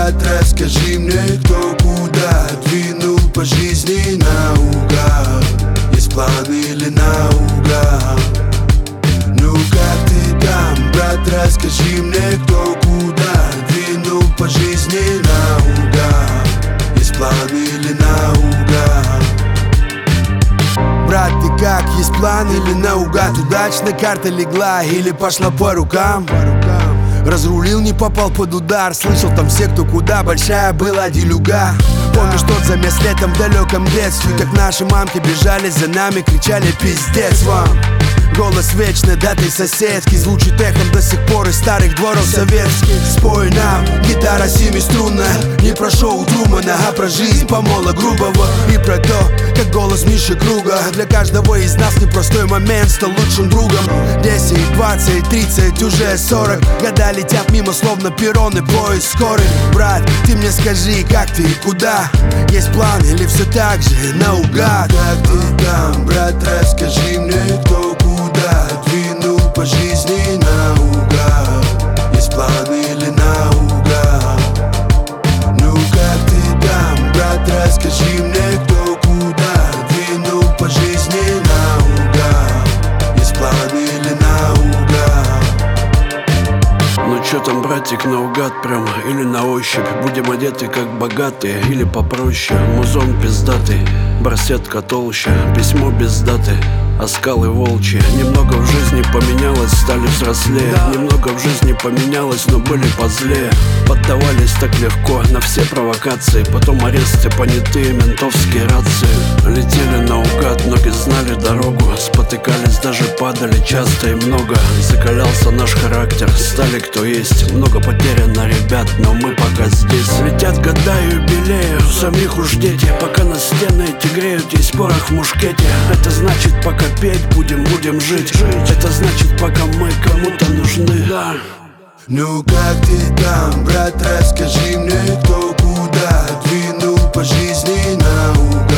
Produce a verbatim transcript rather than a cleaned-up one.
брат, расскажи мне, кто куда двинул по жизни наугад. Есть план или наугад? Ну как ты там, брат, расскажи мне, кто куда двинул по жизни наугад. Есть план или наугад? Брат, ты как, есть план или наугад? Удачно карта легла или пошла по рукам? Разрулил, не попал под удар. Слышал там все, кто куда, большая была делюга. Помнишь тот замес летом в далеком детстве, как наши мамки бежали за нами, кричали пиздец вам. Голос вечной датой соседки звучит эхом до сих пор из старых дворов советских. Спой нам, гитара семиструнная, не про шоу Трумана, а про жизнь помола грубого. И про то, как голос Миши Круга для каждого из нас непростой момент стал лучшим другом. Десять, двадцать, тридцать, уже сорок года летят мимо, словно перроны, поезд скорый. Брат, ты мне скажи, как ты и куда? Есть план или все так же наугад? Как ты там, брат, расскажи мне, кто куда двинул по жизни наугад. Есть план или наугад? Ну как ты там, брат, расскажи мне, кто куда двинул по жизни наугад. Есть план или наугад? Ну чё там, братик, наугад прям или на ощупь? Будем одеты как богатые или попроще? Музон пиздатый, барсетка толще, письмо без даты, а скалы волчьи. Немного в жизни поменялось, стали взрослее. Немного в жизни поменялось, но были позлее. Поддавались так легко на все провокации. Потом аресты, понятые, ментовские рации. Летели наугад, ноги знали дорогу. Спотыкались, даже падали часто и много. Закалялся наш характер, стали кто есть. Много потеряно ребят, но мы пока здесь. Летят года и юбилеи, у самих уж дети. Пока нас стены эти греют, есть порох в мушкете. Это значит, пока петь будем, будем жить. Это значит, пока мы кому-то нужны. Да. Ну как ты там, брат, расскажи мне, кто куда двинул по жизни наугад.